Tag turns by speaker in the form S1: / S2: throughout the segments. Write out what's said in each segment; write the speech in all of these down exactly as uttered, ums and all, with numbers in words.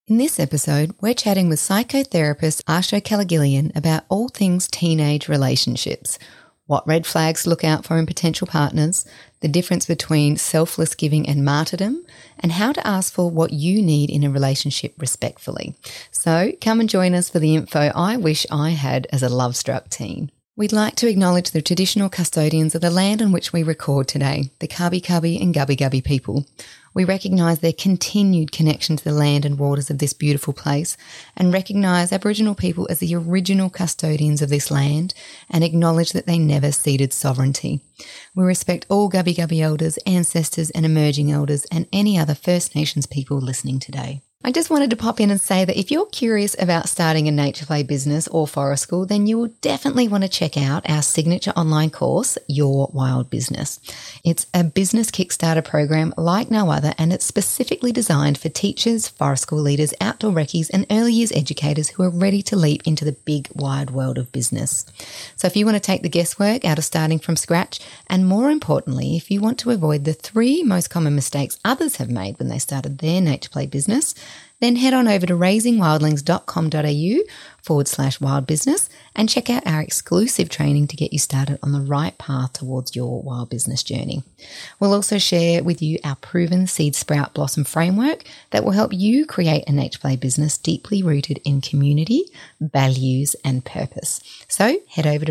S1: In this episode, we're chatting with psychotherapist Asho Kalagillian about all things teenage relationships, what red flags to look out for in potential partners, the difference between selfless giving and martyrdom, and how to ask for what you need in a relationship respectfully. So come and join us for the info I wish I had as a love-struck teen. We'd like to acknowledge the traditional custodians of the land on which we record today, the Kabi Kabi and Gubbi Gubbi people. We recognise their continued connection to the land and waters of this beautiful place and recognise Aboriginal people as the original custodians of this land and acknowledge that they never ceded sovereignty. We respect all Gubbi Gubbi elders, ancestors and emerging elders and any other First Nations people listening today. I just wanted to pop in and say that if you're curious about starting a nature play business or forest school, then you will definitely want to check out our signature online course, Your Wild Business. It's a business Kickstarter program like no other, and it's specifically designed for teachers, forest school leaders, outdoor reccees and early years educators who are ready to leap into the big wide world of business. So if you want to take the guesswork out of starting from scratch, and more importantly, if you want to avoid the three most common mistakes others have made when they started their nature play business, then head on over to raisingwildlings.com.au forward slash wild business and check out our exclusive training to get you started on the right path towards your wild business journey. We'll also share with you our proven seed sprout blossom framework that will help you create a nature play business deeply rooted in community, values and purpose. So head over to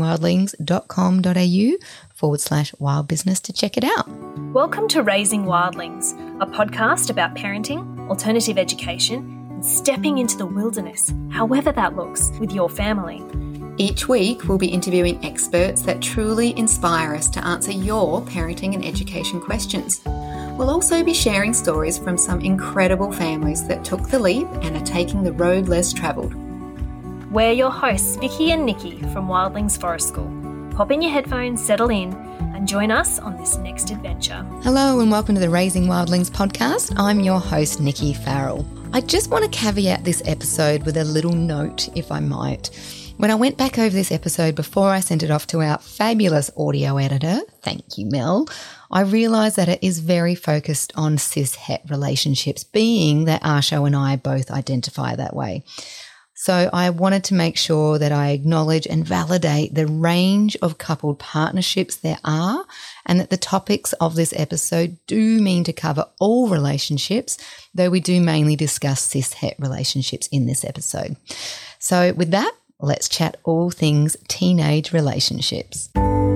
S1: raisingwildlings.com.au forward slash wild business to check it out.
S2: Welcome to Raising Wildlings, a podcast about parenting, alternative education, and stepping into the wilderness, however that looks, with your family.
S1: Each week, we'll be interviewing experts that truly inspire us to answer your parenting and education questions. We'll also be sharing stories from some incredible families that took the leap and are taking the road less travelled.
S2: We're your hosts, Vicky and Nikki from Wildlings Forest School. Pop in your headphones, settle in, and join us on this next adventure.
S1: Hello and welcome to the Raising Wildlings podcast. I'm your host, Nikki Farrell. I just want to caveat this episode with a little note, if I might. When I went back over this episode before I sent it off to our fabulous audio editor, thank you, Mel, I realised that it is very focused on cis-het relationships, being that Asho and I both identify that way. So I wanted to make sure that I acknowledge and validate the range of coupled partnerships there are, and that the topics of this episode do mean to cover all relationships, though we do mainly discuss cis-het relationships in this episode. So with that, let's chat all things teenage relationships.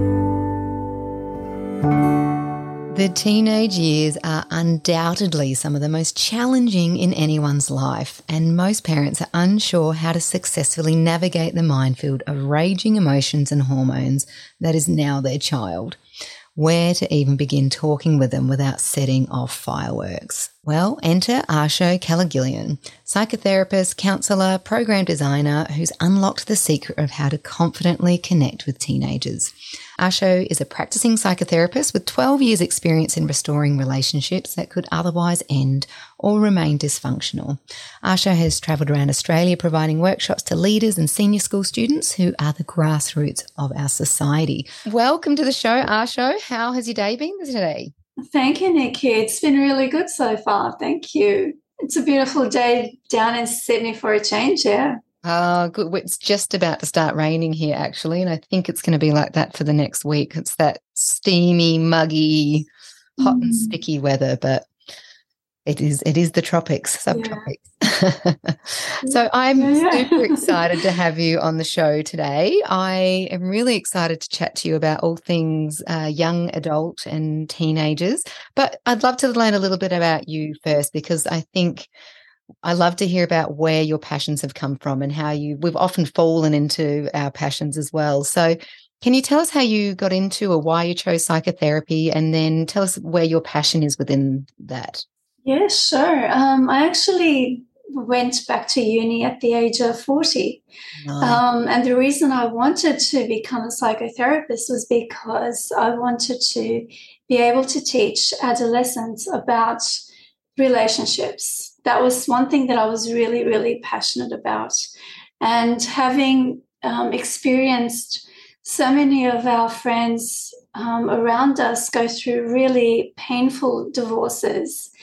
S1: The teenage years are undoubtedly some of the most challenging in anyone's life, and most parents are unsure how to successfully navigate the minefield of raging emotions and hormones that is now their child. Where to even begin talking with them without setting off fireworks? Well, enter Asho Kalagillian, psychotherapist, counsellor, program designer who's unlocked the secret of how to confidently connect with teenagers. Asho is a practicing psychotherapist with twelve years experience in restoring relationships that could otherwise end or remain dysfunctional. Asho has travelled around Australia providing workshops to leaders and senior school students who are the grassroots of our society. Welcome to the show, Asho. How has your day been today?
S3: Thank you, Nikki. It's been really good so far. Thank you. It's a beautiful day down in Sydney for a change, yeah.
S1: Oh, good. It's just about to start raining here, actually, and I think it's going to be like that for the next week. It's that steamy, muggy, hot mm. and sticky weather, but it is it is the tropics, subtropics. Yeah. So I'm yeah. super excited to have you on the show today. I am really excited to chat to you about all things uh, young adult and teenagers, but I'd love to learn a little bit about you first, because I think I love to hear about where your passions have come from and how you, we've often fallen into our passions as well. So can you tell us how you got into or why you chose psychotherapy, and then tell us where your passion is within that?
S3: Yeah, sure. Um, I actually went back to uni at the age of forty. Nice. Um, and the reason I wanted to become a psychotherapist was because I wanted to be able to teach adolescents about relationships. That was one thing that I was really, really passionate about. And having um, experienced so many of our friends um, around us go through really painful divorces,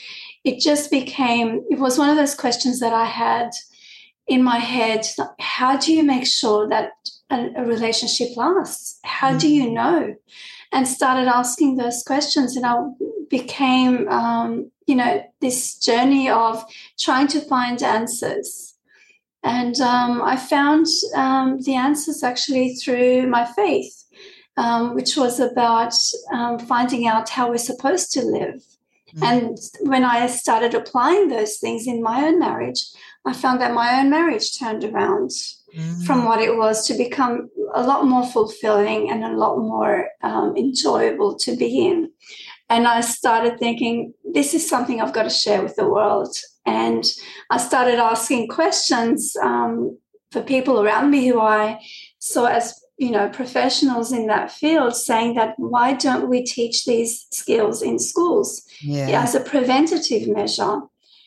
S3: it just became, it was one of those questions that I had in my head. How do you make sure that a, a relationship lasts? How mm-hmm. do you know? And started asking those questions, and I became, um, you know, this journey of trying to find answers. And um, I found um, the answers actually through my faith, um, which was about um, finding out how we're supposed to live. Mm. And when I started applying those things in my own marriage, I found that my own marriage turned around mm. from what it was to become a lot more fulfilling and a lot more um, enjoyable to be in. And I started thinking, this is something I've got to share with the world. And I started asking questions um, for people around me who I saw as, you know, professionals in that field, saying that why don't we teach these skills in schools yeah. as a preventative measure?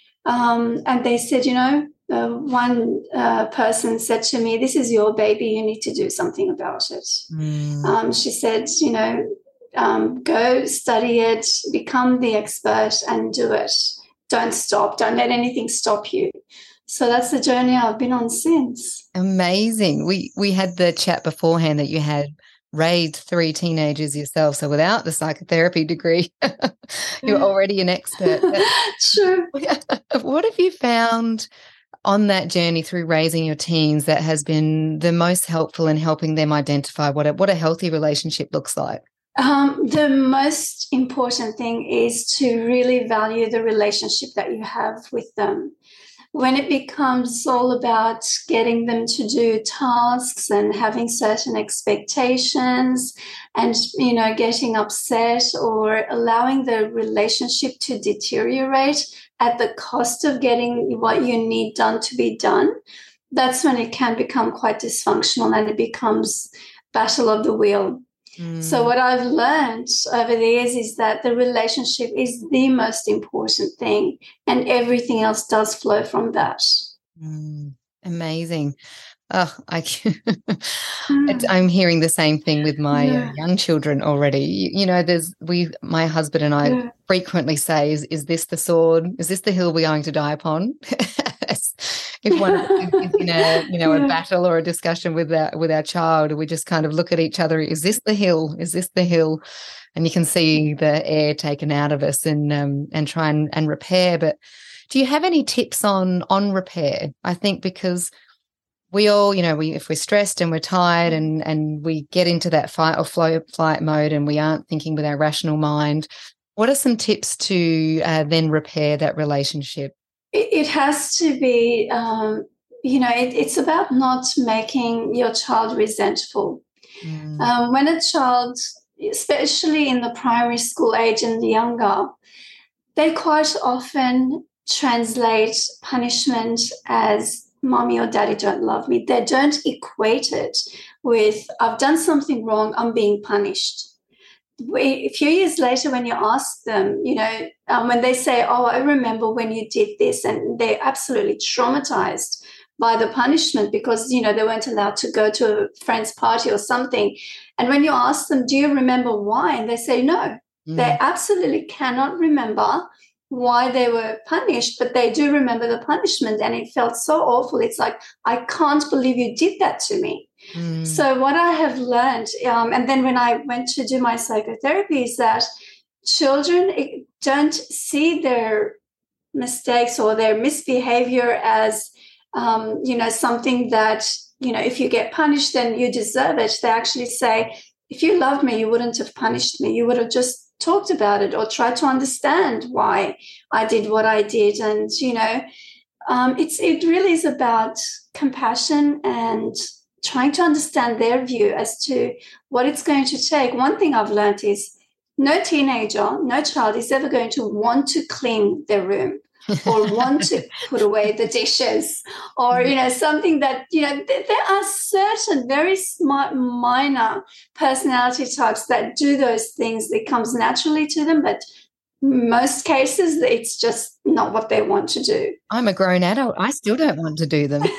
S3: Um, and they said, you know, uh, one uh, person said to me, this is your baby, you need to do something about it. Mm. Um, she said, you know, um, go study it, become the expert and do it. Don't stop. Don't let anything stop you. So that's the journey I've been on since.
S1: Amazing. We we had the chat beforehand that you had raised three teenagers yourself. So without the psychotherapy degree, you're already an expert.
S3: True.
S1: What have you found on that journey through raising your teens that has been the most helpful in helping them identify what a, what a healthy relationship looks like?
S3: Um, the most important thing is to really value the relationship that you have with them. When it becomes all about getting them to do tasks and having certain expectations and, you know, getting upset or allowing the relationship to deteriorate at the cost of getting what you need done to be done, that's when it can become quite dysfunctional and it becomes battle of the wheel. Mm. So what I've learned over the years is that the relationship is the most important thing and everything else does flow from that.
S1: Mm. Amazing. Oh, I, mm. I'm hearing the same thing with my yeah. uh, young children already. You, you know, there's we, my husband and I yeah. frequently say, is, is this the sword? Is this the hill we're going to die upon? If one is in a, you know, yeah. a battle or a discussion with our, with our child, we just kind of look at each other. Is this the hill? Is this the hill? And you can see the air taken out of us and um, and try and, and repair. But do you have any tips on on repair? I think because we all, you know, we if we're stressed and we're tired and and we get into that fight or flow flight mode and we aren't thinking with our rational mind, what are some tips to uh, then repair that relationship?
S3: It has to be, um, you know, it, it's about not making your child resentful. Mm. Um, when a child, especially in the primary school age and younger, they quite often translate punishment as mommy or daddy don't love me. They don't equate it with I've done something wrong, I'm being punished. A few years later, when you ask them, you know, um, when they say, oh, I remember when you did this, and they're absolutely traumatized by the punishment because, you know, they weren't allowed to go to a friend's party or something. And when you ask them, do you remember why? And they say no. Mm. They absolutely cannot remember why they were punished, but they do remember the punishment. And it felt so awful. It's like, I can't believe you did that to me. Mm. So what I have learned, um, and then when I went to do my psychotherapy, is that children don't see their mistakes or their misbehavior as, um, you know, something that, you know, if you get punished, then you deserve it. They actually say, if you loved me, you wouldn't have punished me. You would have just talked about it or tried to understand why I did what I did. And, you know, um, it's it really is about compassion and trying to understand their view as to what it's going to take. One thing I've learned is no teenager, no child is ever going to want to clean their room or want to put away the dishes or, you know, something that, you know, th- there are certain very smart, minor personality types that do those things. It comes naturally to them, but most cases it's just not what they want to do.
S1: I'm a grown adult. I still don't want to do them.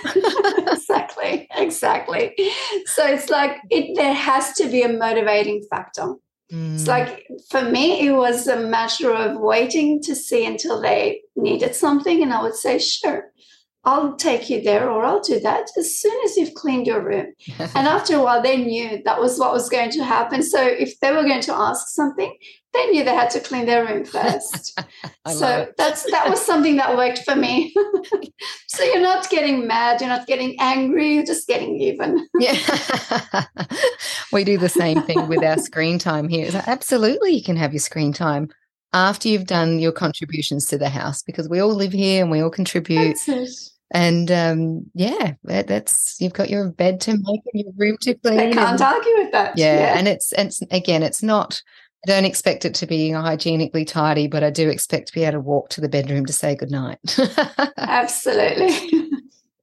S3: Exactly, exactly. So it's like it, there has to be a motivating factor.
S1: Mm.
S3: It's like, for me, it was a matter of waiting to see until they needed something. And I would say, sure, I'll take you there, or I'll do that as soon as you've cleaned your room. And after a while, they knew that was what was going to happen. So if they were going to ask something, they knew they had to clean their room first. So that's that was something that worked for me. So you're not getting mad, you're not getting angry, you're just getting even.
S1: Yeah. We do the same thing with our screen time here. So absolutely, you can have your screen time after you've done your contributions to the house, because we all live here and we all contribute.
S3: That's it.
S1: And um, yeah, that, that's you've got your bed to make and your room to clean.
S3: I can't
S1: and,
S3: argue with that.
S1: Yeah,
S3: yeah.
S1: and it's and it's, again, it's not. I don't expect it to be hygienically tidy, but I do expect to be able to walk to the bedroom to say goodnight.
S3: Absolutely.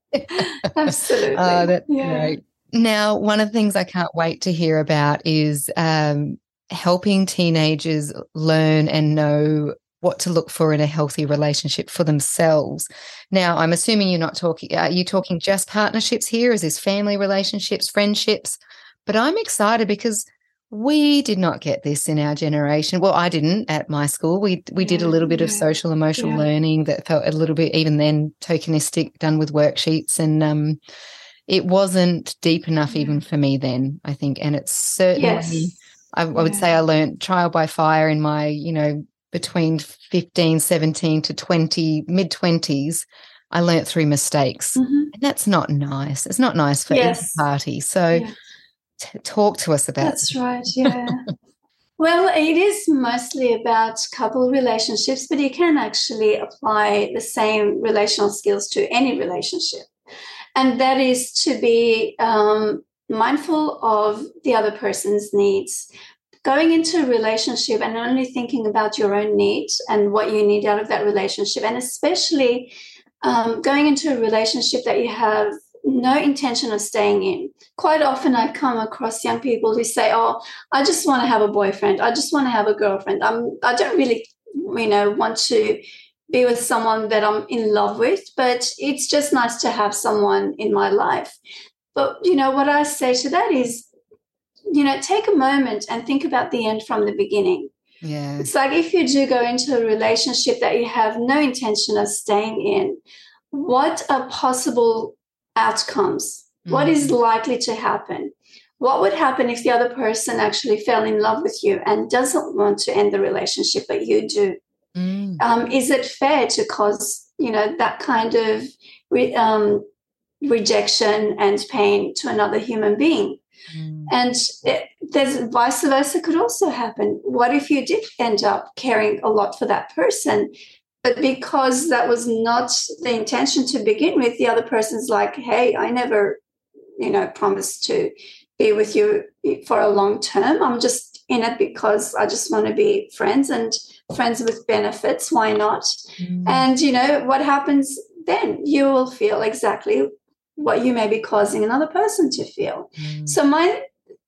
S3: Absolutely.
S1: Oh, that's
S3: yeah.
S1: great. Now, one of the things I can't wait to hear about is um, helping teenagers learn and know what to look for in a healthy relationship for themselves. Now, I'm assuming you're not talking, are you talking just partnerships here? Is this family relationships, friendships? But I'm excited because we did not get this in our generation. Well, I didn't at my school. We we yeah, did a little bit yeah. of social emotional yeah. learning that felt a little bit, even then, tokenistic, done with worksheets. And um, it wasn't deep enough yeah. even for me then, I think. And it's certainly, yes. I, I would yeah. say I learned trial by fire in my, you know, between fifteen, seventeen to twenty, mid-twenties. I learnt through mistakes.
S3: Mm-hmm.
S1: And that's not nice. It's not nice for
S3: yes.
S1: either party. So yeah. t- talk to us about
S3: That's this. Right, yeah. Well, it is mostly about couple relationships, but you can actually apply the same relational skills to any relationship. And that is to be um, mindful of the other person's needs. Going into a relationship and only thinking about your own needs and what you need out of that relationship, and especially um, going into a relationship that you have no intention of staying in. Quite often I come across young people who say, oh, I just want to have a boyfriend. I just want to have a girlfriend. I'm, I don't really, you know, want to be with someone that I'm in love with, but it's just nice to have someone in my life. But, you know, what I say to that is, you know, take a moment and think about the end from the beginning.
S1: Yeah.
S3: It's like if you do go into a relationship that you have no intention of staying in, what are possible outcomes? Mm-hmm. What is likely to happen? What would happen if the other person actually fell in love with you and doesn't want to end the relationship, but you do? Mm. Um, is it fair to cause, you know, that kind of re- um, rejection and pain to another human being? Mm. And it, there's vice versa could also happen. What if you did end up caring a lot for that person, but because that was not the intention to begin with, the other person's like, hey, I never, you know, promised to be with you for a long term. I'm just in it because I just want to be friends and friends with benefits. Why not? Mm. And, you know, what happens then? You will feel exactly what you may be causing another person to feel. Mm. So my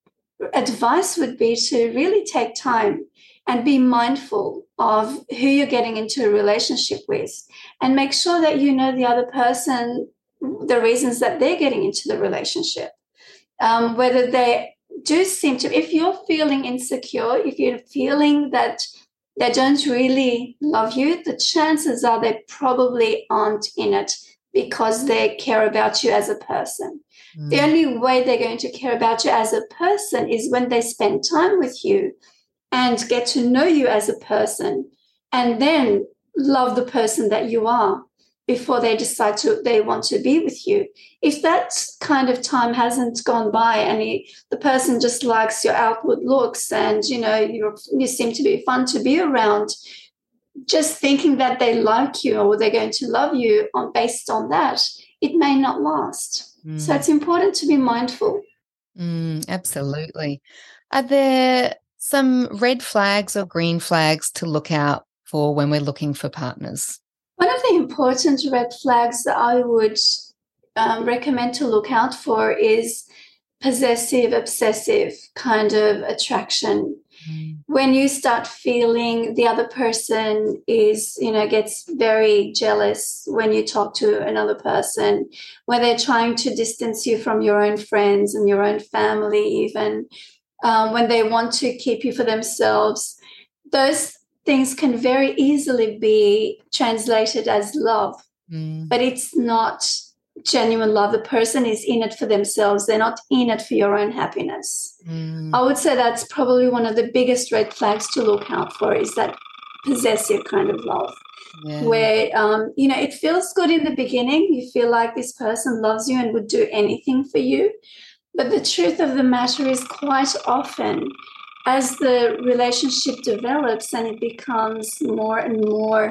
S3: advice would be to really take time and be mindful of who you're getting into a relationship with, and make sure that you know the other person, the reasons that they're getting into the relationship. Um, whether they do seem to, if you're feeling insecure, if you're feeling that they don't really love you, the chances are they probably aren't in it because they care about you as a person. Mm. The only way they're going to care about you as a person is when they spend time with you and get to know you as a person, and then love the person that you are before they decide to they want to be with you. If that kind of time hasn't gone by and he, the person just likes your outward looks and, you know, you you seem to be fun to be around, just thinking that they like you or they're going to love you on based on that, it may not last. Mm. So it's important to be mindful.
S1: Mm, absolutely. Are there some red flags or green flags to look out for when we're looking for partners?
S3: One of the important red flags that I would um, recommend to look out for is possessive, obsessive kind of attraction. Mm. When you start feeling the other person is, you know, gets very jealous when you talk to another person, when they're trying to distance you from your own friends and your own family even, um, when they want to keep you for themselves, those things can very easily be translated as love,
S1: mm.
S3: but it's not genuine love. The person is in it for themselves. They're not in it for your own happiness.
S1: Mm.
S3: I would say that's probably one of the biggest red flags to look out for, is that possessive kind of love. Yeah. Where, um, you know, it feels good in the beginning. You feel like this person loves you and would do anything for you. But the truth of the matter is, quite often, as the relationship develops and it becomes more and more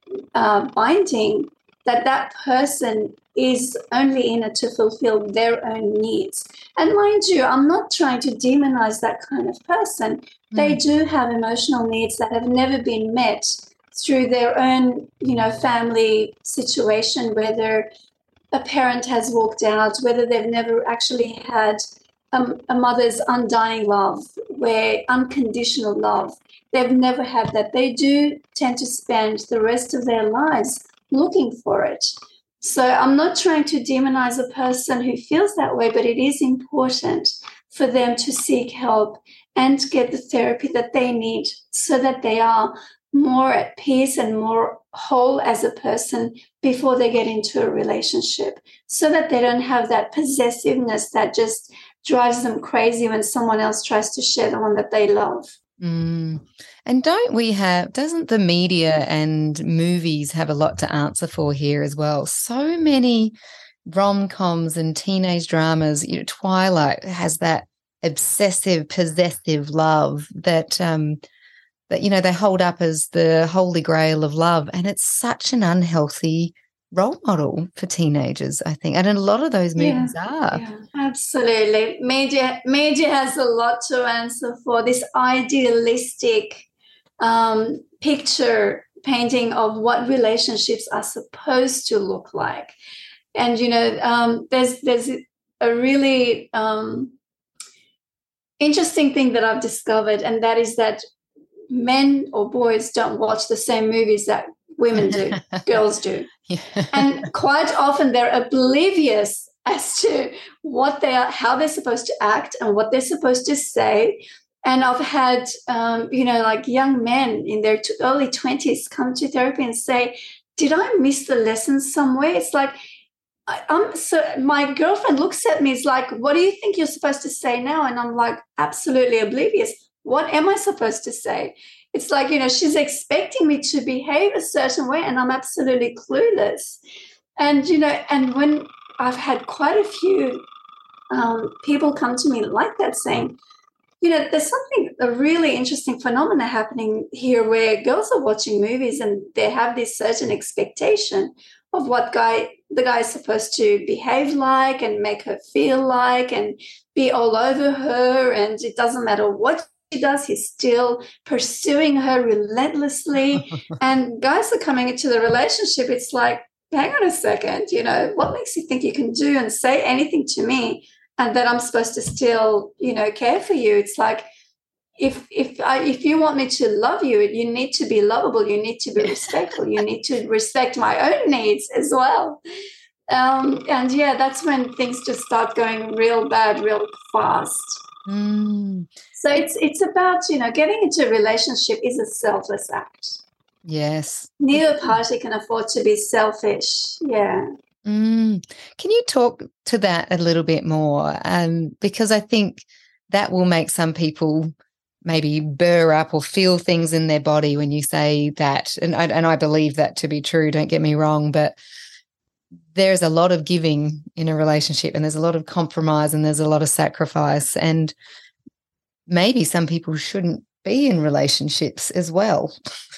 S3: uh, binding, that that person is only in it to fulfill their own needs. And mind you, I'm not trying to demonize that kind of person. Mm. They do have emotional needs that have never been met through their own, you know, family situation, whether a parent has walked out, whether they've never actually had um, a mother's undying love, where unconditional love, they've never had that. They do tend to spend the rest of their lives looking for it. So I'm not trying to demonize a person who feels that way, but it is important for them to seek help and get the therapy that they need so that they are more at peace and more whole as a person before they get into a relationship, so that they don't have that possessiveness that just drives them crazy when someone else tries to share the one that they love.
S1: Mm. And don't we have, doesn't the media and movies have a lot to answer for here as well? So many rom-coms and teenage dramas, you know, Twilight has that obsessive, possessive love that, um, that, you know, they hold up as the holy grail of love. And it's such an unhealthy role model for teenagers, I think. And a lot of those movies
S3: yeah,
S1: are.
S3: Yeah, absolutely. Media, media has a lot to answer for, this idealistic um, picture painting of what relationships are supposed to look like. And, you know, um, there's, there's a really um, interesting thing that I've discovered, and that is that men or boys don't watch the same movies that women do, girls do. Yeah. And quite often they're oblivious as to what they are, how they're supposed to act and what they're supposed to say. And I've had, um, you know, like young men in their t- early twenties come to therapy and say, did I miss the lesson somewhere? It's like, I, I'm so, my girlfriend looks at me, is like, what do you think you're supposed to say now? And I'm like, absolutely oblivious. What am I supposed to say? It's like, you know, she's expecting me to behave a certain way and I'm absolutely clueless. And, you know, and when I've had quite a few um, people come to me like that saying, you know, there's something, a really interesting phenomena happening here where girls are watching movies and they have this certain expectation of what guy the guy is supposed to behave like and make her feel like and be all over her. And it doesn't matter what she does, he's still pursuing her relentlessly. And guys are coming into the relationship, it's like, hang on a second, you know, what makes you think you can do and say anything to me and that I'm supposed to still, you know, care for you? It's like, if if I, if you want me to love you, you need to be lovable, you need to be respectful, you need to respect my own needs as well. Um, and yeah, that's when things just start going real bad, real fast.
S1: Mm.
S3: So it's it's about, you know, getting into a relationship is a selfless act.
S1: Yes.
S3: Neither party can afford to be selfish. Yeah.
S1: Mm. Can you talk to that a little bit more? Um, because I think that will make some people maybe burr up or feel things in their body when you say that. And I, and I believe that to be true, don't get me wrong, but there's a lot of giving in a relationship and there's a lot of compromise and there's a lot of sacrifice, and maybe some people shouldn't be in relationships as well.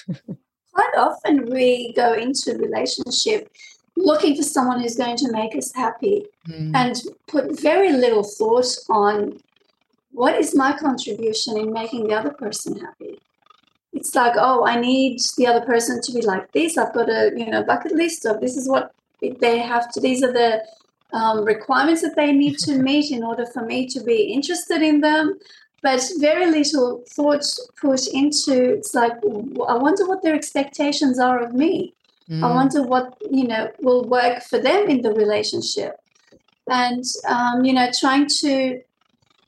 S3: Quite often we go into a relationship looking for someone who's going to make us happy mm. and put very little thought on what is my contribution in making the other person happy. It's like, oh, I need the other person to be like this. I've got a, you know, bucket list of this is what they have to, these are the um, requirements that they need to meet in order for me to be interested in them. But very little thought put into, it's like, I wonder what their expectations are of me. Mm. I wonder what, you know, will work for them in the relationship. And, um, you know, trying to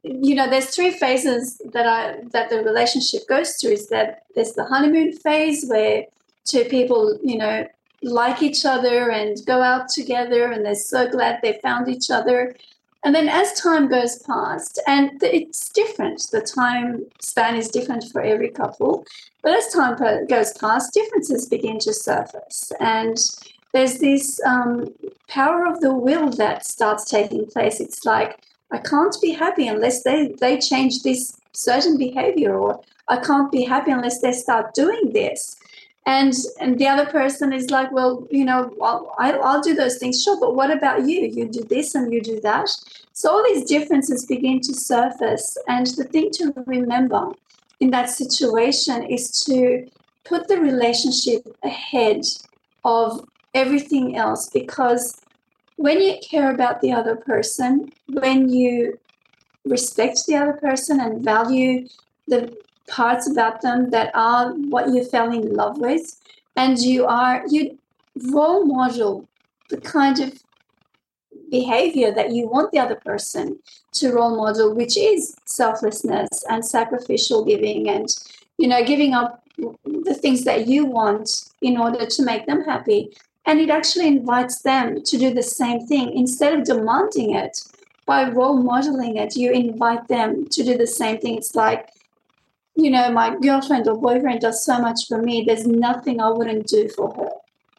S3: you know, there's three phases that I that the relationship goes through. Is that there's the honeymoon phase where two people, you know, like each other and go out together and they're so glad they found each other. And then as time goes past, and it's different, the time span is different for every couple, but as time goes past, differences begin to surface. And there's this um, power of the will that starts taking place. It's like, I can't be happy unless they, they change this certain behavior, or I can't be happy unless they start doing this. And and the other person is like, well, you know, I'll, I'll do those things, sure, but what about you? You do this and you do that. So all these differences begin to surface. And the thing to remember in that situation is to put the relationship ahead of everything else, because when you care about the other person, when you respect the other person and value the parts about them that are what you fell in love with, and you are you role model the kind of behavior that you want the other person to role model, which is selflessness and sacrificial giving, and you know, giving up the things that you want in order to make them happy. And it actually invites them to do the same thing. Instead of demanding it, by role modeling it, you invite them to do the same thing. It's like, you know, my girlfriend or boyfriend does so much for me, there's nothing I wouldn't do for her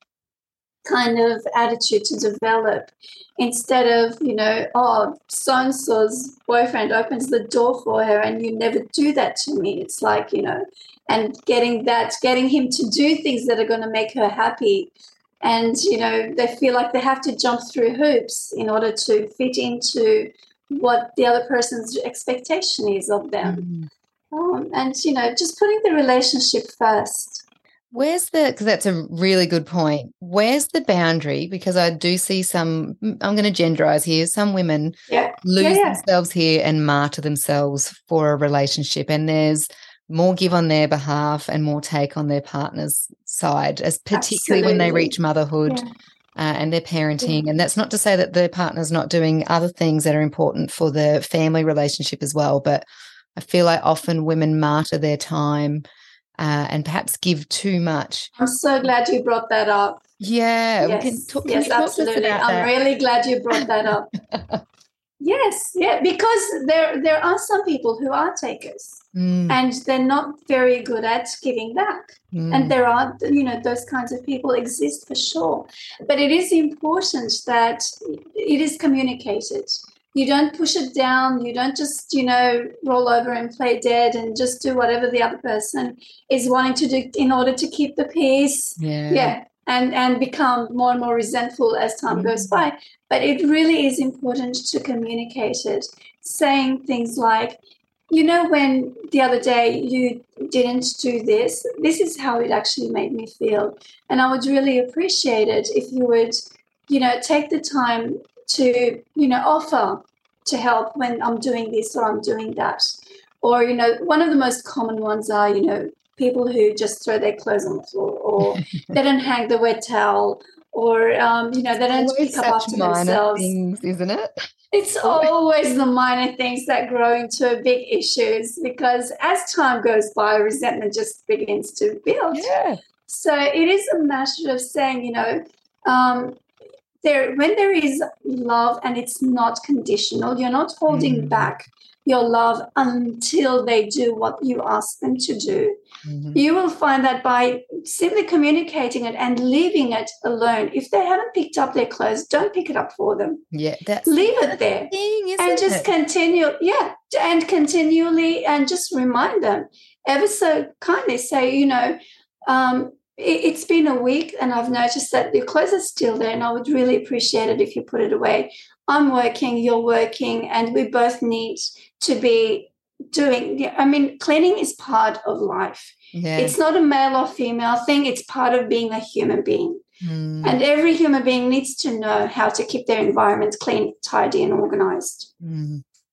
S3: kind of attitude to develop, instead of, you know, oh, so-and-so's boyfriend opens the door for her and you never do that to me. It's like, you know, and getting that, getting him to do things that are going to make her happy. And, you know, they feel like they have to jump through hoops in order to fit into what the other person's expectation is of them. Mm. Um, and, you know, just putting the relationship first.
S1: Where's the, because that's a really good point, where's the boundary? Because I do see some, I'm going to genderize here, some women
S3: yeah.
S1: lose
S3: yeah, yeah.
S1: themselves here and martyr themselves for a relationship, and there's more give on their behalf and more take on their partner's side, as particularly Absolutely. When they reach motherhood yeah. uh, and their parenting. Yeah. And that's not to say that their partner's not doing other things that are important for the family relationship as well, but I feel like often women martyr their time uh, and perhaps give too much.
S3: I'm so glad you brought that up.
S1: Yeah.
S3: Yes,
S1: can talk, can
S3: yes
S1: you talk
S3: absolutely.
S1: To us about
S3: I'm
S1: that?
S3: really glad you brought that up. Yes, yeah, because there there are some people who are takers. Mm. And they're not very good at giving back. Mm. And there are, you know, those kinds of people exist for sure. But it is important that it is communicated. You don't push it down. You don't just, you know, roll over and play dead and just do whatever the other person is wanting to do in order to keep the peace.
S1: Yeah.
S3: Yeah. And, and become more and more resentful as time mm. goes by. But it really is important to communicate it, saying things like, you know, when the other day you didn't do this, this is how it actually made me feel. And I would really appreciate it if you would, you know, take the time to, you know, offer to help when I'm doing this or I'm doing that. Or, you know, one of the most common ones are, you know, people who just throw their clothes on the floor, or they don't hang the wet towel, or, um, you know, they don't pick up after themselves.
S1: Things, isn't it?
S3: It's always the minor things that grow into big issues, because as time goes by, resentment just begins to build.
S1: Yeah.
S3: So it is a matter of saying, you know, um, there when there is love and it's not conditional, you're not holding mm. back your love until they do what you ask them to do. Mm-hmm. You will find that by simply communicating it and leaving it alone. If they haven't picked up their clothes, don't pick it up for them.
S1: Yeah, that's
S3: leave it there
S1: thing,
S3: and just
S1: it?
S3: continue. Yeah, and continually, and just remind them ever so kindly. Say, you know, um, it, it's been a week, and I've noticed that your clothes are still there, and I would really appreciate it if you put it away. I'm working, you're working, and we both need to be doing, I mean, cleaning is part of life.
S1: Yeah.
S3: It's not a male or female thing. It's part of being a human being. Mm. And every human being needs to know how to keep their environment clean, tidy, and organized.
S1: Mm.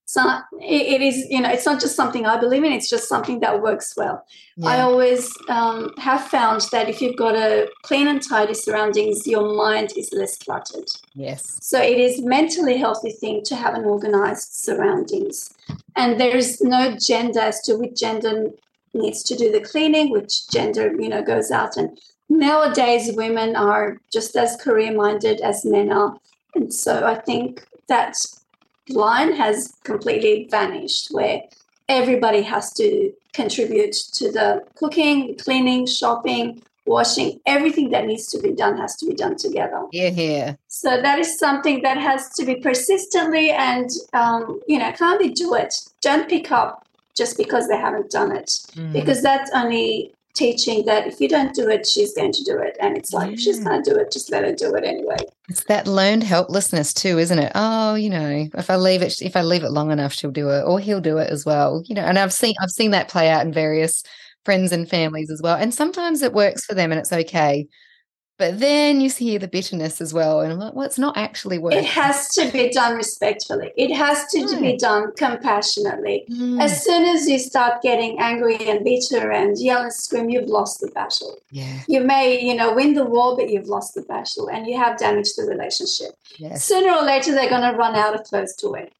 S3: So it, it is, you know, it's not just something I believe in, it's just something that works well.
S1: Yeah.
S3: I always um, have found that if you've got a clean and tidy surroundings, your mind is less cluttered.
S1: Yes.
S3: So it is a mentally healthy thing to have an organized surroundings. And there is no gender as to which gender needs to do the cleaning, which gender, you know, goes out. And nowadays women are just as career-minded as men are. And so I think that line has completely vanished, where everybody has to contribute to the cooking, cleaning, shopping, washing. Everything that needs to be done has to be done together.
S1: Yeah, yeah.
S3: So that is something that has to be persistently, and um, you know, can't be do it. Don't pick up just because they haven't done it,
S1: Mm.
S3: because that's only teaching that if you don't do it, she's going to do it. And it's like,
S1: Yeah.
S3: if she's going to do it, just let her do it anyway.
S1: It's that learned helplessness too, isn't it? Oh, you know, if I leave it, if I leave it long enough, she'll do it, or he'll do it as well. You know, and I've seen, I've seen that play out in various friends and families as well. And sometimes it works for them, and it's okay. But then you hear the bitterness as well, and I'm like, well, it's not actually working.
S3: It has to be done respectfully. It has to
S1: Right.
S3: be done compassionately.
S1: Mm.
S3: As soon as you start getting angry and bitter and yell and scream, you've lost the battle.
S1: Yeah.
S3: You may, you know, win the war, but you've lost the battle and you have damaged the relationship.
S1: Yes.
S3: Sooner or later, they're going to run out of clothes to wear.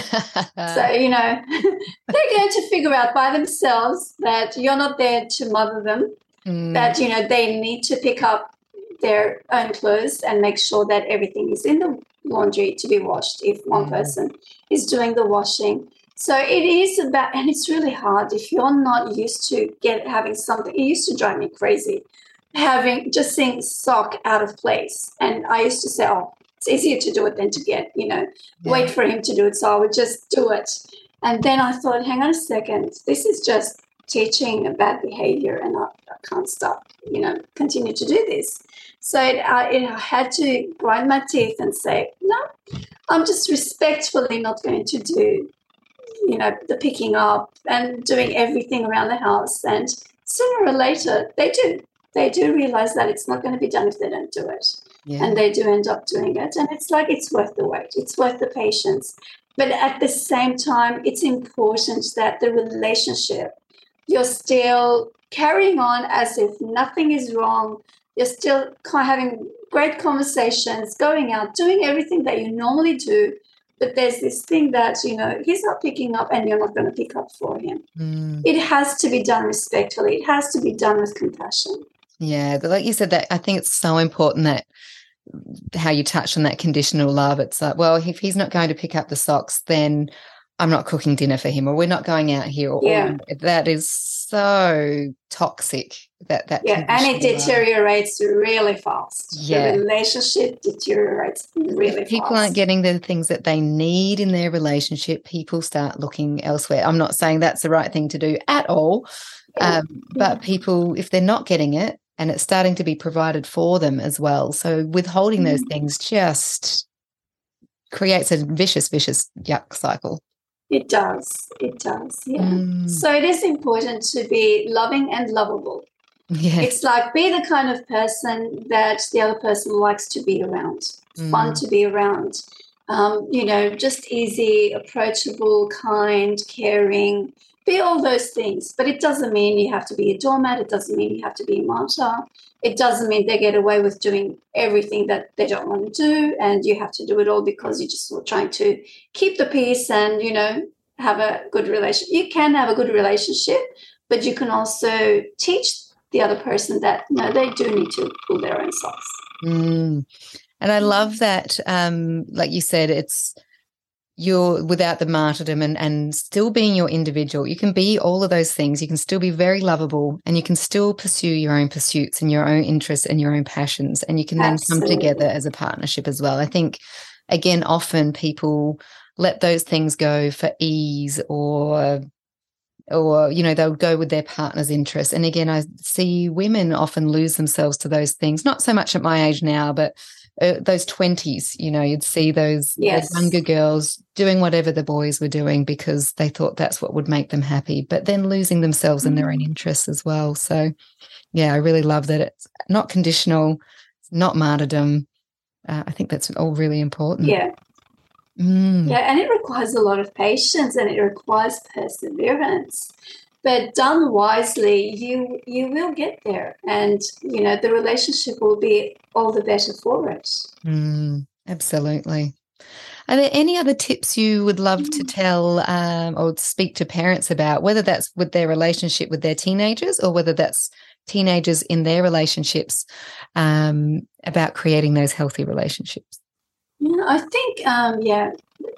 S3: So, you know, they're going to figure out by themselves that you're not there to mother them,
S1: Mm.
S3: that, you know, they need to pick up their own clothes and make sure that everything is in the laundry to be washed if one
S1: Mm.
S3: person is doing the washing. So it is about, and it's really hard if you're not used to get having something. It used to drive me crazy, having just seeing sock out of place. And I used to say, oh, it's easier to do it than to get, you know,
S1: Yeah.
S3: wait for him to do it. So I would just do it. And then I thought, hang on a second, this is just teaching a bad behavior, and I, I can't stop, you know, continue to do this. So it, I, it, I had to grind my teeth and say, no, I'm just respectfully not going to do, you know, the picking up and doing everything around the house. And sooner or later, they do. They do realize that it's not going to be done if they don't do it.
S1: Yeah.
S3: And they do end up doing it. And it's like, it's worth the wait. It's worth the patience. But at the same time, it's important that the relationship, you're still carrying on as if nothing is wrong. You're still having great conversations, going out, doing everything that you normally do. But there's this thing that, you know, he's not picking up and you're not going to pick up for him.
S1: Mm.
S3: It has to be done respectfully. It has to be done with compassion.
S1: Yeah, but like you said, that I think it's so important that how you touched on that conditional love. It's like, well, if he's not going to pick up the socks, then I'm not cooking dinner for him, or we're not going out here. Or,
S3: Yeah.
S1: or that is so toxic. That that
S3: Yeah, and it
S1: conditional love.
S3: deteriorates really fast.
S1: Yeah.
S3: The relationship deteriorates really
S1: If people
S3: fast.
S1: aren't getting the things that they need in their relationship, people start looking elsewhere. I'm not saying that's the right thing to do at all,
S3: Yeah.
S1: um, but people, if they're not getting it, and it's starting to be provided for them as well, so withholding those
S3: Mm.
S1: things just creates a vicious, vicious yuck cycle.
S3: It does. It does. Yeah.
S1: Mm.
S3: So it is important to be loving and lovable.
S1: Yeah.
S3: It's like be the kind of person that the other person likes to be around, fun
S1: Mm.
S3: to be around, um, you know, just easy, approachable, kind, caring, be all those things. But it doesn't mean you have to be a doormat. It doesn't mean you have to be a martyr. It doesn't mean they get away with doing everything that they don't want to do, and you have to do it all because you're just trying to keep the peace and, you know, have a good relationship. You can have a good relationship, but you can also teach the other person that, no, they do need to pull their own socks.
S1: Mm. And I love that, um, like you said, it's you're without the martyrdom and, and still being your individual. You can be all of those things. You can still be very lovable, and you can still pursue your own pursuits and your own interests and your own passions, and you can then
S3: Absolutely.
S1: come together as a partnership as well. I think, again, often people let those things go for ease, or or, you know, they'll go with their partner's interests. And again, I see women often lose themselves to those things, not so much at my age now, but uh, those twenties, you know, you'd see those
S3: Yes.
S1: the younger girls doing whatever the boys were doing because they thought that's what would make them happy, but then losing themselves in their own interests as well. So, yeah, I really love that it's not conditional, it's not martyrdom. Uh, I think that's all really important.
S3: Yeah.
S1: Mm.
S3: Yeah, and it requires a lot of patience and it requires perseverance. But done wisely, you you will get there, and you know the relationship will be all the better for it.
S1: Mm, absolutely. Are there any other tips you would love to tell um, or speak to parents about, whether that's with their relationship with their teenagers or whether that's teenagers in their relationships, um, about creating those healthy relationships?
S3: Yeah, I think um, yeah,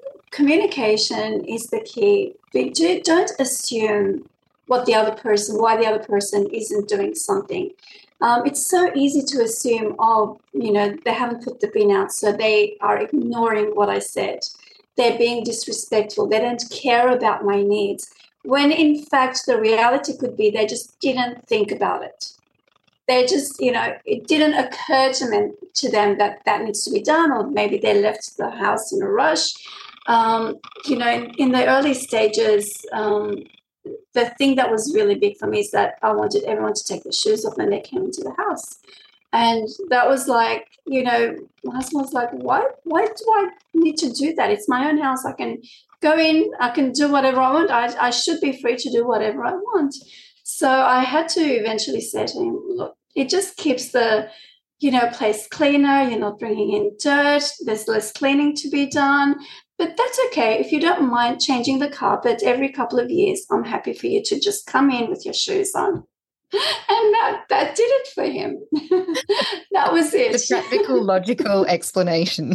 S3: communication is the key. But do, don't assume what the other person, why the other person isn't doing something. Um, it's so easy to assume, oh, you know, they haven't put the bin out, so they are ignoring what I said. They're being disrespectful. They don't care about my needs. When in fact, the reality could be they just didn't think about it. They just, you know, it didn't occur to, them to them that that needs to be done, or maybe they left the house in a rush. Um, you know, in, in the early stages, um, the thing that was really big for me is that I wanted everyone to take their shoes off when they came into the house. And that was like, you know, my husband was like, why, why do I need to do that? It's my own house. I can go in, I can do whatever I want. I, I should be free to do whatever I want. So I had to eventually say to him, look, it just keeps the, you know, place cleaner. You're not bringing in dirt. There's less cleaning to be done. But that's okay. If you don't mind changing the carpet every couple of years, I'm happy for you to just come in with your shoes on. And that, that did it for him. That was it.
S1: The practical, logical explanation.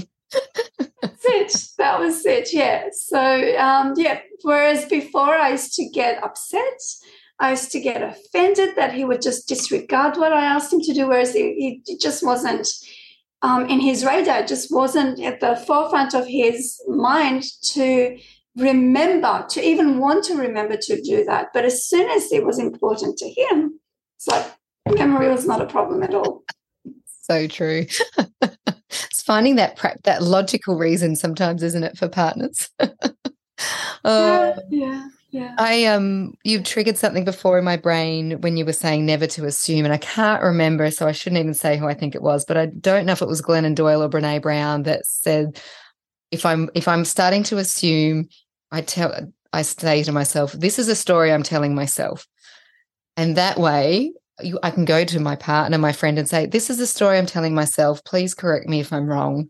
S3: That's it. That was it, yeah. So, um, yeah, whereas before I used to get upset, I used to get offended that he would just disregard what I asked him to do, whereas he, he just wasn't um, in his radar, just wasn't at the forefront of his mind to remember, to even want to remember to do that. But as soon as it was important to him, it's like memory was not a problem at all.
S1: So true. It's finding that pra- that logical reason sometimes, isn't it, for partners? Oh.
S3: Yeah, yeah. Yeah.
S1: I um you triggered something before in my brain when you were saying never to assume, and I can't remember, so I shouldn't even say who I think it was, but I don't know if it was Glennon Doyle or Brene Brown that said if I'm if I'm starting to assume, I tell I say to myself, this is a story I'm telling myself. And that way you, I can go to my partner, my friend, and say, this is a story I'm telling myself. Please correct me if I'm wrong.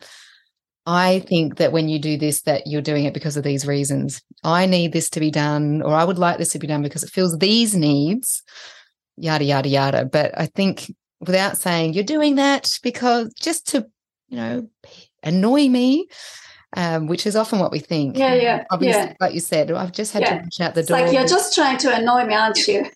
S1: I think that when you do this, that you're doing it because of these reasons. I need this to be done, or I would like this to be done because it fills these needs, yada, yada, yada. But I think without saying you're doing that because just to, you know, annoy me, um, which is often what we think.
S3: Yeah, yeah,
S1: Obviously,
S3: yeah.
S1: Like you said, I've just had
S3: yeah.
S1: to reach out the
S3: it's
S1: door.
S3: Like you're just trying to annoy me, aren't you?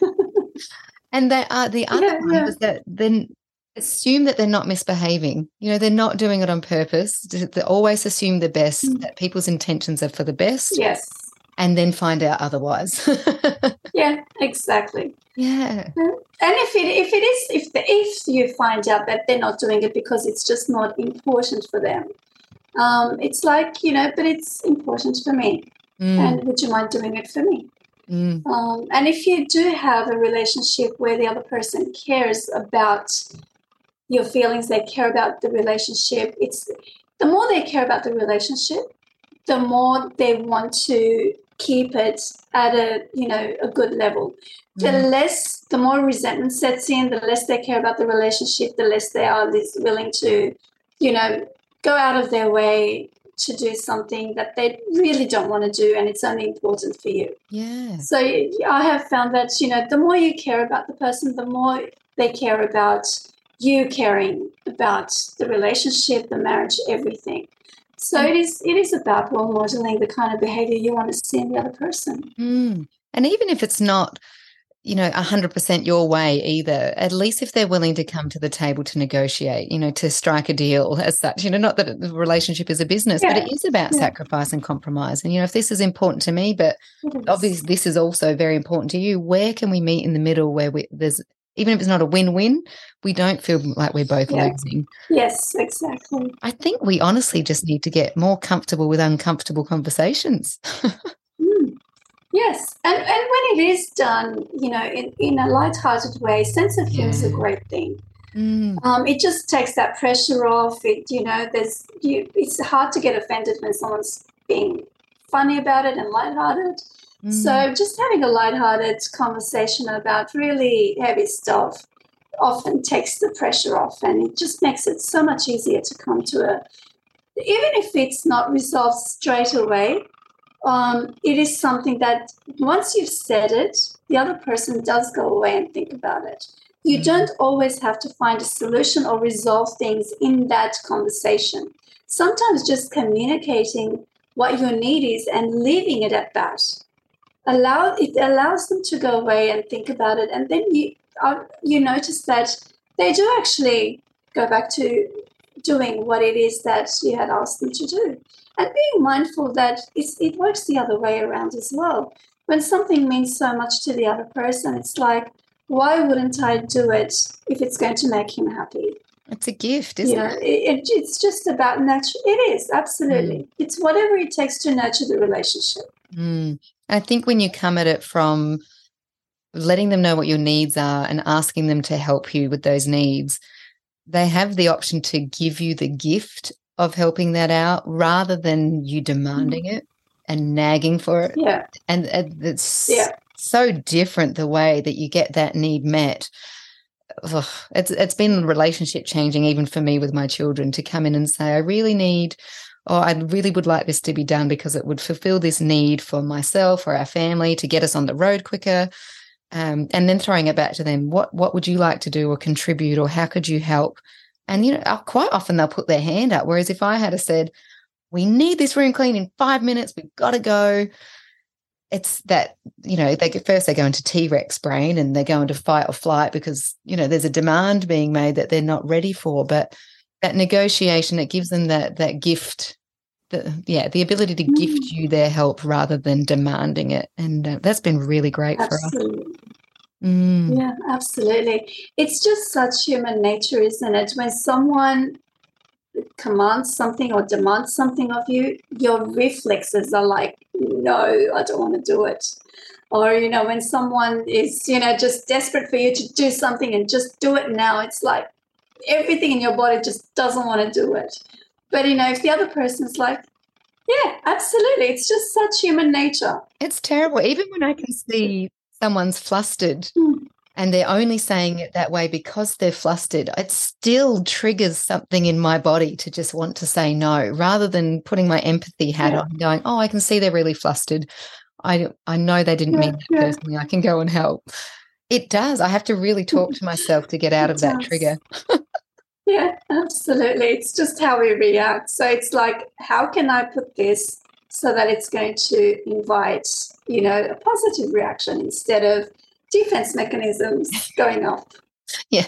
S1: And that, uh, the other
S3: Yeah,
S1: one
S3: yeah.
S1: was that then assume that they're not misbehaving. You know, they're not doing it on purpose. They always assume the best,
S3: Mm.
S1: that people's intentions are for the best.
S3: Yes.
S1: And then find out otherwise.
S3: Yeah, exactly.
S1: Yeah.
S3: And if it if it is if the, if you find out that they're not doing it because it's just not important for them, um, it's like, you know, but it's important for me.
S1: Mm.
S3: And would you mind doing it for me?
S1: Mm.
S3: Um, and if you do have a relationship where the other person cares about your feelings, they care about the relationship, it's the more they care about the relationship, the more they want to keep it at a, you know, a good level. The
S1: Mm.
S3: less, the more resentment sets in, the less they care about the relationship, the less they are willing to, you know, go out of their way to do something that they really don't want to do, and it's only important for you.
S1: Yeah.
S3: So I have found that, you know, the more you care about the person, the more they care about you caring about the relationship, the marriage, everything. So
S1: Mm.
S3: it is it is about role modeling the kind of behavior you want to see in the other person.
S1: Mm. And even if it's not, you know, one hundred percent your way either, at least if they're willing to come to the table to negotiate, you know, to strike a deal as such, you know, not that the relationship is a business,
S3: Yeah.
S1: but it is about
S3: Yeah.
S1: sacrifice and compromise. And, you know, if this is important to me, but
S3: It is.
S1: obviously this is also very important to you, where can we meet in the middle where we, there's, even if it's not a win-win, we don't feel like we're both
S3: Yeah.
S1: losing.
S3: Yes, exactly.
S1: I think we honestly just need to get more comfortable with uncomfortable conversations.
S3: Mm. Yes, and and when it is done, you know, in, in a light-hearted way, sense of humor is a
S1: Yeah.
S3: great thing.
S1: Mm.
S3: Um, it just takes that pressure off. It, you know, there's you. It's hard to get offended when someone's being funny about it and lighthearted. Mm. So just having a lighthearted conversation about really heavy stuff often takes the pressure off, and it just makes it so much easier to come to a, even if it's not resolved straight away, um, it is something that once you've said it, the other person does go away and think about it. You don't always have to find a solution or resolve things in that conversation. Sometimes just communicating what your need is and leaving it at that. Allow it allows them to go away and think about it, and then you uh, you notice that they do actually go back to doing what it is that you had asked them to do, and being mindful that it's, it works the other way around as well. When something means so much to the other person, it's like, why wouldn't I do it if it's going to make him happy?
S1: It's a gift, isn't
S3: you know,
S1: it?
S3: it? It's just about nurture. It is, absolutely. Mm. It's whatever it takes to nurture the relationship.
S1: Mm. I think when you come at it from letting them know what your needs are and asking them to help you with those needs, they have the option to give you the gift of helping that out rather than you demanding mm. it and nagging for it.
S3: Yeah.
S1: And, and it's
S3: yeah.
S1: so different the way that you get that need met. Ugh, it's it's been relationship changing even for me with my children to come in and say, I really need, or I really would like this to be done because it would fulfill this need for myself or our family to get us on the road quicker. Um, and then throwing it back to them, what what would you like to do or contribute, or how could you help? And, you know, quite often they'll put their hand up. Whereas if I had said, we need this room clean in five minutes, we've got to go. It's that, you know, they first they go into T-Rex brain and they go into fight or flight because, you know, there's a demand being made that they're not ready for. But that negotiation, it gives them that that gift, the, yeah, the ability to mm. gift you their help rather than demanding it. And uh, that's been really great
S3: absolutely.
S1: for us. Mm.
S3: Yeah, absolutely. It's just such human nature, isn't it? When someone commands something or demands something of you, your reflexes are like, no, I don't want to do it. Or, you know, when someone is, you know, just desperate for you to do something and just do it now, it's like everything in your body just doesn't want to do it. But, you know, if the other person's like, yeah, absolutely, it's just such human nature.
S1: It's terrible. Even when I can see someone's flustered
S3: mm.
S1: and they're only saying it that way because they're flustered, it still triggers something in my body to just want to say no, rather than putting my empathy hat
S3: yeah.
S1: on and going, oh, I can see they're really flustered. I, I know they didn't
S3: yeah,
S1: mean that
S3: yeah.
S1: personally. I can go and help. It does. I have to really talk to myself to get out
S3: it
S1: of that
S3: does.
S1: trigger.
S3: Yeah, absolutely. It's just how we react. So it's like, how can I put this so that it's going to invite, you know, a positive reaction instead of defense mechanisms going off.
S1: Yeah.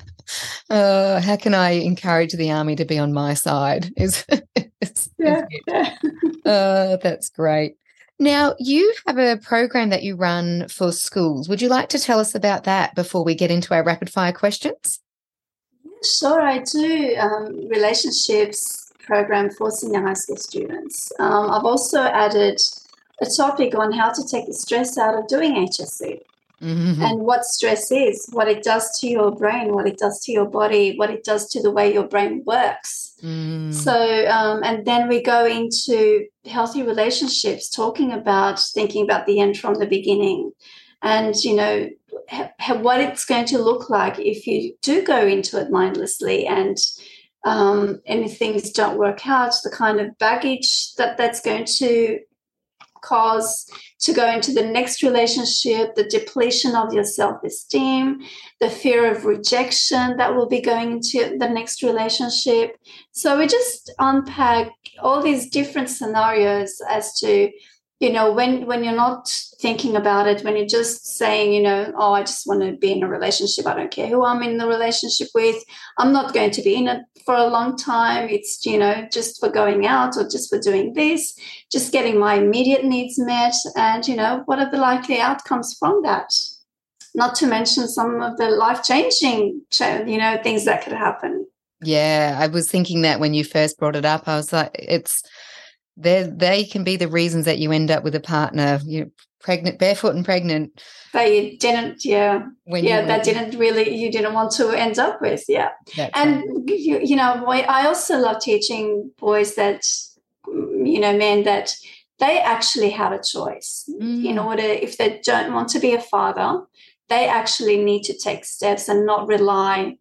S1: Uh, how can I encourage the army to be on my side? Is, is,
S3: yeah.
S1: is
S3: yeah.
S1: uh, that's great. Now, you have a program that you run for schools. Would you like to tell us about that before we get into our rapid fire questions?
S3: Sure, I do. Um, relationships program for senior high school students. Um, I've also added a topic on how to take the stress out of doing H S C.
S1: Mm-hmm.
S3: And what stress is, what it does to your brain, what it does to your body, what it does to the way your brain works.
S1: Mm.
S3: So, um, and then we go into healthy relationships, talking about, thinking about the end from the beginning and, you know, ha- ha- what it's going to look like if you do go into it mindlessly and um, and if things don't work out, the kind of baggage that that's going to cause to go into the next relationship, the depletion of your self-esteem, the fear of rejection that will be going into the next relationship. So we just unpack all these different scenarios as to, you know, when, when you're not thinking about it, when you're just saying, you know, oh, I just want to be in a relationship. I don't care who I'm in the relationship with. I'm not going to be in it for a long time. It's, you know, just for going out or just for doing this, just getting my immediate needs met. And, you know, what are the likely outcomes from that? Not to mention some of the life-changing, you know, things that could happen.
S1: Yeah, I was thinking that when you first brought it up, I was like, it's, They they can be the reasons that you end up with a partner, you're pregnant, barefoot and pregnant.
S3: That you didn't, yeah,
S1: when
S3: yeah,
S1: you
S3: that didn't really, you didn't want to end up with, yeah.
S1: That's
S3: and,
S1: right.
S3: you, you know, I also love teaching boys that you know, men that they actually have a choice.
S1: Mm.
S3: In order, if they don't want to be a father, they actually need to take steps and not rely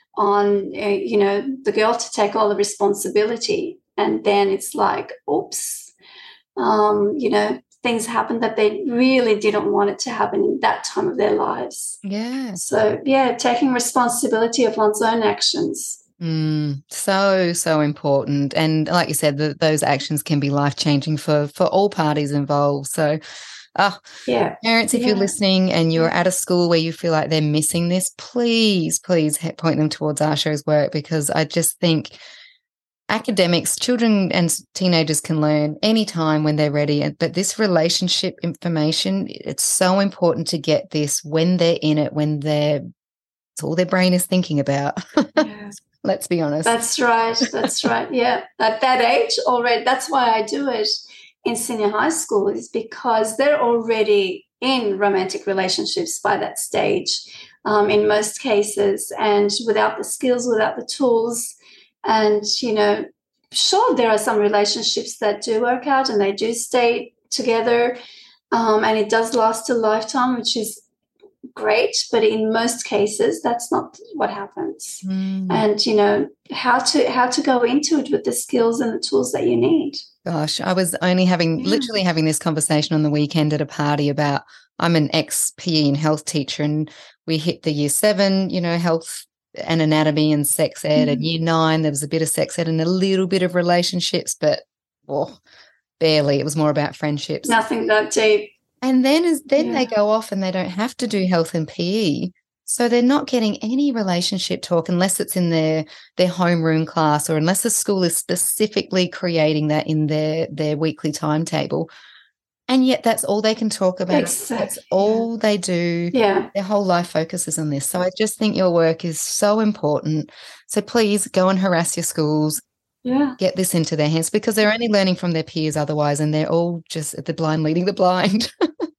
S3: on, uh, you know, the girl to take all the responsibility. And then it's like, oops, um, you know, things happen that they really didn't want it to happen in that time of their lives.
S1: Yeah.
S3: So, yeah, taking responsibility of one's own actions.
S1: Mm, so, so important. And like you said, the, those actions can be life-changing for, for all parties involved. So, oh,
S3: yeah.
S1: parents, if
S3: yeah.
S1: you're listening and you're at a school where you feel like they're missing this, please, please point them towards Asho's work, because I just think academics, children and teenagers can learn anytime when they're ready. But this relationship information, it's so important to get this when they're in it, when they're, it's all their brain is thinking about.
S3: Yeah.
S1: Let's be honest.
S3: That's right. That's right. Yeah. At that age already, that's why I do it in senior high school, is because they're already in romantic relationships by that stage, um, in most cases, and without the skills, without the tools. And, you know, sure, there are some relationships that do work out and they do stay together, um, and it does last a lifetime, which is great. But in most cases, that's not what happens.
S1: Mm.
S3: And, you know, how to how to go into it with the skills and the tools that you need.
S1: Gosh, I was only having,
S3: Yeah.
S1: literally having this conversation on the weekend at a party about, I'm an ex-P E and health teacher, and we hit the year seven, you know, health and anatomy and sex ed,
S3: Mm.
S1: and year nine, there was a bit of sex ed and a little bit of relationships, but oh, barely. It was more about friendships.
S3: Nothing that deep.
S1: And then as then
S3: Yeah.
S1: they go off and they don't have to do health and P E. So they're not getting any relationship talk unless it's in their their homeroom class, or unless the school is specifically creating that in their their weekly timetable. And yet that's all they can talk about.
S3: Exactly.
S1: That's all they do.
S3: Yeah.
S1: Their whole life focuses on this. So I just think your work is so important. So please go and harass your schools.
S3: Yeah.
S1: Get this into their hands, because they're only learning from their peers otherwise, and they're all just the blind leading the blind.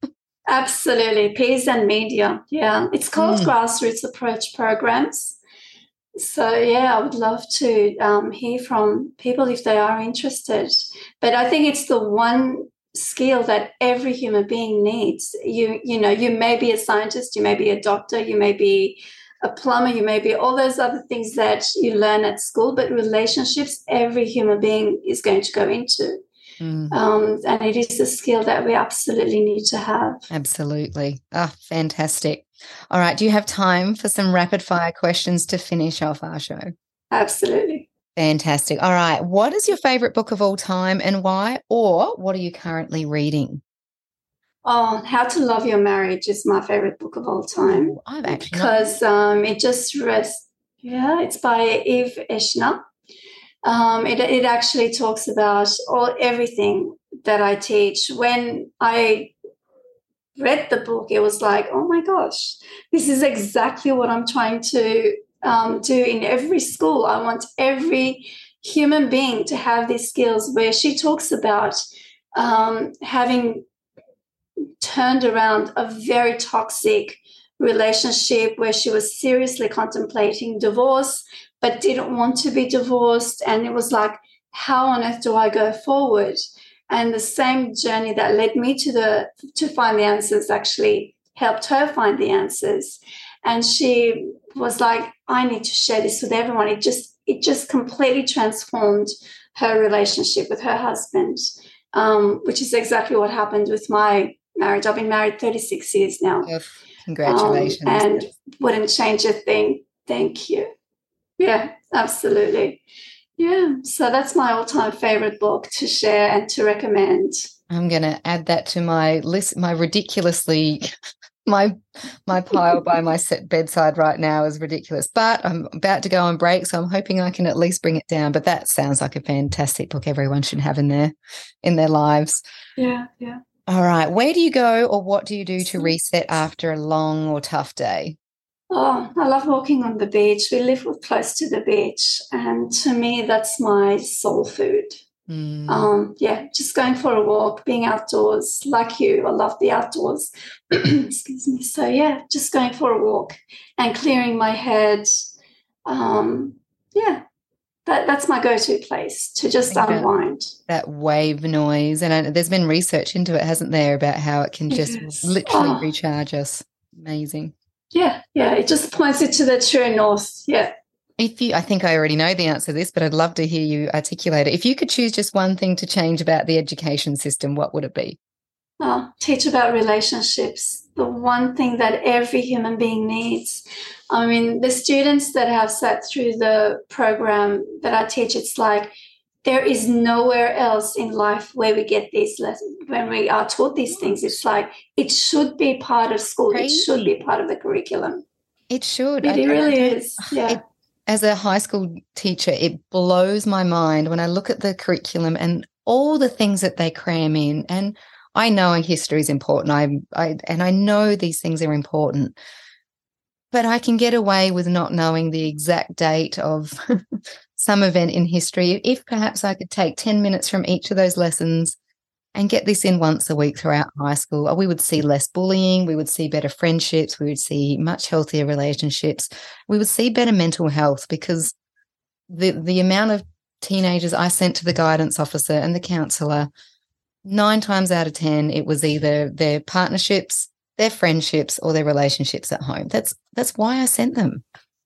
S3: Absolutely. Peers and media. Yeah. It's called
S1: Mm.
S3: grassroots approach programs. So, yeah, I would love to um, hear from people if they are interested. But I think it's the one skill that every human being needs. You, you know, you may be a scientist, you may be a doctor, you may be a plumber, you may be all those other things that you learn at school, but relationships, every human being is going to go into.
S1: Mm.
S3: Um, and it is a skill that we absolutely need to have.
S1: Absolutely. Ah, fantastic. All right. Do you have time for some rapid fire questions to finish off our show?
S3: Absolutely.
S1: Fantastic. All right. What is your favorite book of all time and why? Or what are you currently reading?
S3: Oh, How to Love Your Marriage is my favorite book of all time.
S1: Ooh, I've actually
S3: because um, it just rests. Yeah, it's by Eve Eshner. Um, it it actually talks about all everything that I teach. When I read the book, it was like, oh my gosh, this is exactly what I'm trying to um, do in every school. I want every human being to have these skills, where she talks about um, having turned around a very toxic relationship where she was seriously contemplating divorce but didn't want to be divorced. And it was like, how on earth do I go forward? And the same journey that led me to the to find the answers actually helped her find the answers. And she was like, I need to share this with everyone. It just it just completely transformed her relationship with her husband, um, which is exactly what happened with my marriage. I've been married thirty-six years now.
S1: Oh, congratulations.
S3: Um, and wouldn't change a thing. Thank you. Yeah, absolutely. Yeah, so that's my all-time favorite book to share and to recommend.
S1: I'm going to add that to my list. My ridiculously, my my pile by my set bedside right now is ridiculous. But I'm about to go on break, so I'm hoping I can at least bring it down. But that sounds like a fantastic book everyone should have in their in their lives.
S3: Yeah, yeah.
S1: All right. Where do you go, or what do you do to reset after a long or tough day?
S3: Oh, I love walking on the beach. We live close to the beach, and to me, that's my soul food.
S1: Mm.
S3: Um, yeah, just going for a walk, being outdoors. Like you, I love the outdoors. Excuse me. So, yeah, just going for a walk and clearing my head. Um, yeah, that, that's my go-to place to just unwind.
S1: That wave noise. And I, there's been research into it, hasn't there, about how it can just yes. literally oh. recharge us. Amazing.
S3: Yeah, yeah. It just points you to the true north. Yeah.
S1: If you, I think I already know the answer to this, but I'd love to hear you articulate it. If you could choose just one thing to change about the education system, what would it be?
S3: Oh, teach about relationships, the one thing that every human being needs. I mean, the students that have sat through the program that I teach, it's like there is nowhere else in life where we get these lessons, when we are taught these things. It's like it should be part of school. Crazy. It should be part of the curriculum.
S1: It should.
S3: It I, really I is, yeah.
S1: It, as a high school teacher, it blows my mind when I look at the curriculum and all the things that they cram in. And I know history is important. I, I and I know these things are important, but I can get away with not knowing the exact date of some event in history. If perhaps I could take ten minutes from each of those lessons and get this in once a week throughout high school, we would see less bullying, we would see better friendships, we would see much healthier relationships, we would see better mental health, because the the amount of teenagers I sent to the guidance officer and the counsellor, nine times out of ten, it was either their partnerships, their friendships, or their relationships at home. That's that's why I sent them.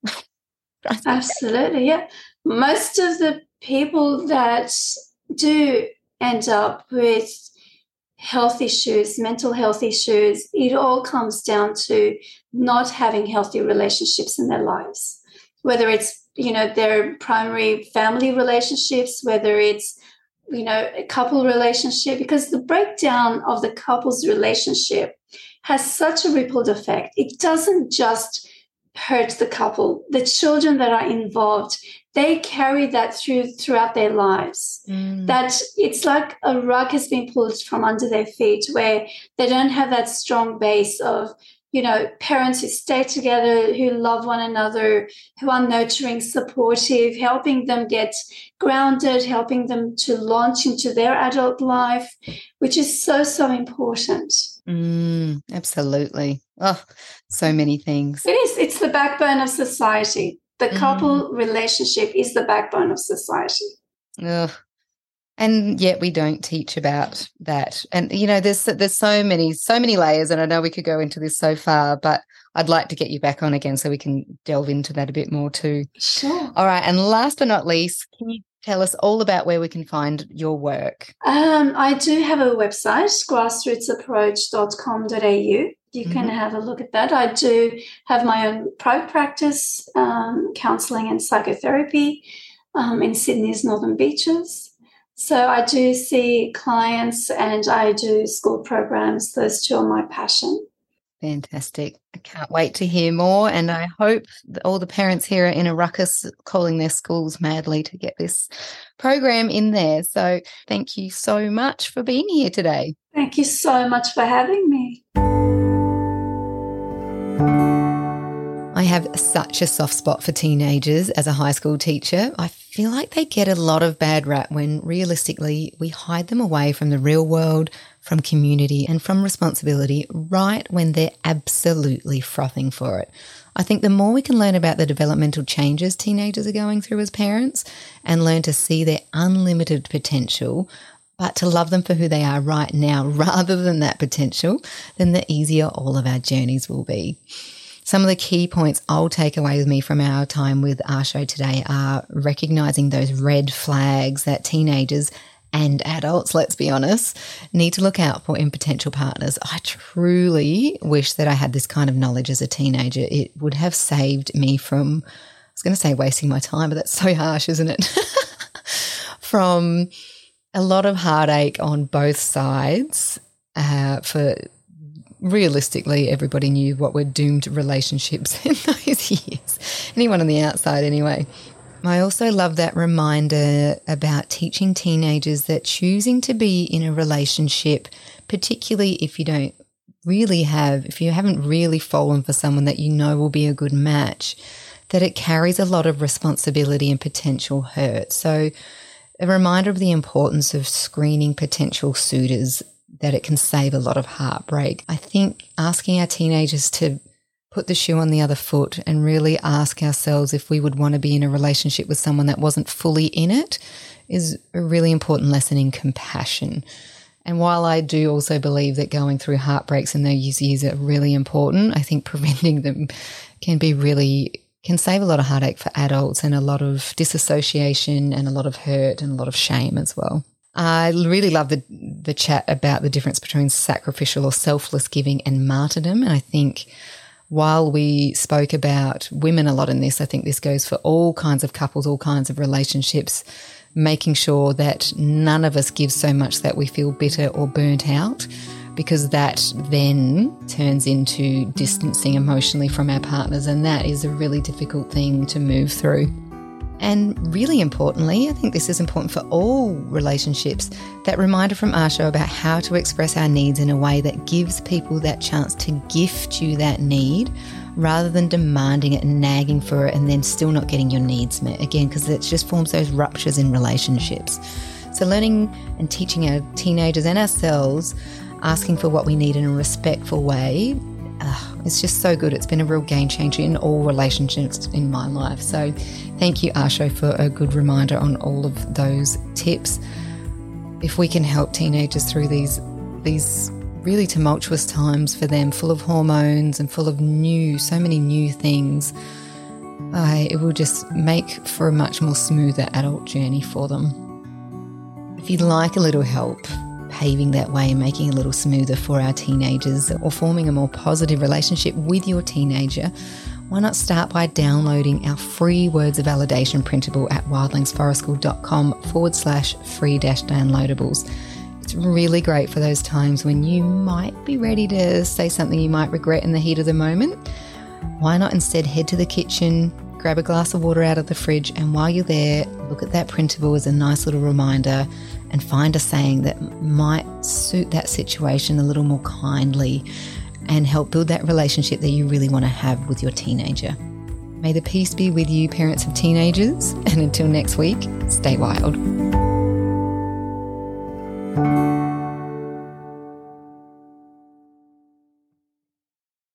S3: Absolutely, yeah. Most of the people that do end up with health issues, mental health issues, it all comes down to not having healthy relationships in their lives, whether it's, you know, their primary family relationships, whether it's, you know, a couple relationship, because the breakdown of the couple's relationship has such a rippled effect. It doesn't just hurt the couple. The children that are involved, they carry that through throughout their lives. Mm. That it's like a rug has been pulled from under their feet, where they don't have that strong base of, you know, parents who stay together, who love one another, who are nurturing, supportive, helping them get grounded, helping them to launch into their adult life, which is so, so important.
S1: Mm, absolutely. Oh, so many things.
S3: It is. It's the backbone of society. The couple mm. relationship is the backbone of society.
S1: Ugh. And yet we don't teach about that. And, you know, there's there's so many, so many layers, and I know we could go into this so far, but I'd like to get you back on again so we can delve into that a bit more too.
S3: Sure.
S1: All right. And last but not least, can you tell us all about where we can find your work?
S3: Um, I do have a website, grassroots approach dot com dot a u. You mm-hmm. can have a look at that. I do have my own private practice, um, counselling and psychotherapy um, in Sydney's Northern Beaches. So I do see clients and I do school programs. Those two are my passion.
S1: Fantastic. I can't wait to hear more, and I hope that all the parents here are in a ruckus calling their schools madly to get this program in there. So thank you so much for being here today.
S3: Thank you so much for having me.
S1: I have such a soft spot for teenagers as a high school teacher. I feel like they get a lot of bad rap when realistically we hide them away from the real world, from community and from responsibility right when they're absolutely frothing for it. I think the more we can learn about the developmental changes teenagers are going through as parents and learn to see their unlimited potential, but to love them for who they are right now rather than that potential, then the easier all of our journeys will be. Some of the key points I'll take away with me from our time with Asho today are recognising those red flags that teenagers and adults, let's be honest, need to look out for in potential partners. I truly wish that I had this kind of knowledge as a teenager. It would have saved me from, I was going to say wasting my time, but that's so harsh, isn't it? From a lot of heartache on both sides uh, for realistically, everybody knew what were doomed relationships in those years. Anyone on the outside anyway. I also love that reminder about teaching teenagers that choosing to be in a relationship, particularly if you don't really have, if you haven't really fallen for someone that you know will be a good match, that it carries a lot of responsibility and potential hurt. So a reminder of the importance of screening potential suitors, that it can save a lot of heartbreak. I think asking our teenagers to put the shoe on the other foot and really ask ourselves if we would want to be in a relationship with someone that wasn't fully in it is a really important lesson in compassion. And while I do also believe that going through heartbreaks in those years are really important, I think preventing them can be really, can save a lot of heartache for adults and a lot of disassociation and a lot of hurt and a lot of shame as well. I really love the the chat about the difference between sacrificial or selfless giving and martyrdom. And I think while we spoke about women a lot in this, I think this goes for all kinds of couples, all kinds of relationships, making sure that none of us give so much that we feel bitter or burnt out, because that then turns into distancing emotionally from our partners, and that is a really difficult thing to move through. And really importantly, I think this is important for all relationships, that reminder from Asha about how to express our needs in a way that gives people that chance to gift you that need rather than demanding it and nagging for it and then still not getting your needs met. Again, because it just forms those ruptures in relationships. So learning and teaching our teenagers and ourselves, asking for what we need in a respectful way, Uh, it's just so good. It's been a real game changer in all relationships in my life. So thank you, Asho, for a good reminder on all of those tips. If we can help teenagers through these these really tumultuous times for them, full of hormones and full of new, so many new things, uh, it will just make for a much more smoother adult journey for them. If you'd like a little help paving that way and making it a little smoother for our teenagers or forming a more positive relationship with your teenager, why not start by downloading our free Words of Validation printable at wildlingsforestchool.com forward slash free dash downloadables. It's really great for those times when you might be ready to say something you might regret in the heat of the moment. Why not instead head to the kitchen, grab a glass of water out of the fridge, and while you're there, look at that printable as a nice little reminder and find a saying that might suit that situation a little more kindly and help build that relationship that you really want to have with your teenager. May the peace be with you, parents of teenagers, and until next week, stay wild.